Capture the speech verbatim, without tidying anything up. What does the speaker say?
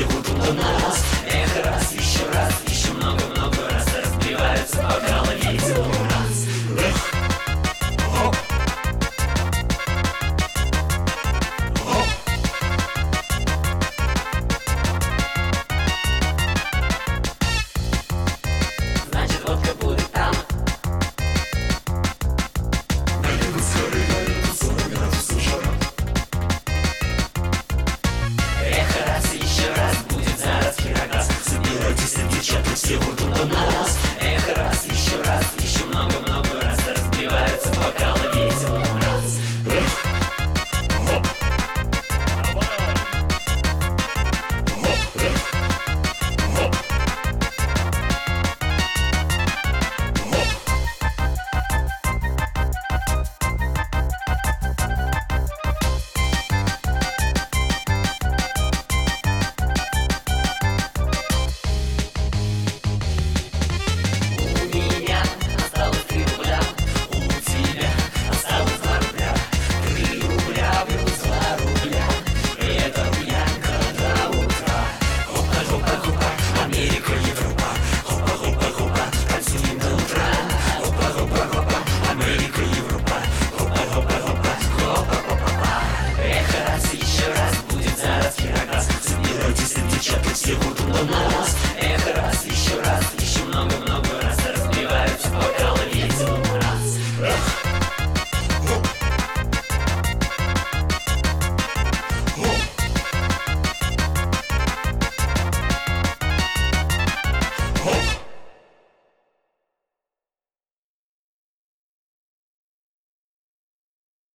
все гудут у нас. Эх, раз, еще раз, еще много-много раз разбиваются бокалы, весело раз. Эх, хоп, хоп. Значит, водка будет там. Наливай скорее, наливай сорок градусов жара. Эх, раз, еще раз будет зараз Кирогаз. Собирайтесь, девчата, все гудут у нас. Эх, раз, еще раз, еще много-много раз разбиваются бокалы, весело раз. Эх, хоп, хоп, эх, хоп, хоп. У меня осталось три рубля, у тебя осталось два рубля. Три рубля плюс два рубля, и это рублянка до утра. Хопа-хопа-хопа, Америка, Европа. Хопа-хопа-хопа, танцуем до утра. Хопа-хопа-хопа, Америка, Европа. Хопа-хопа-хопа, хопа-хопа-хопа. Эх, раз, еще раз будет зараз Кирогаз. Собирайтесь, девчата, все гудут у нас.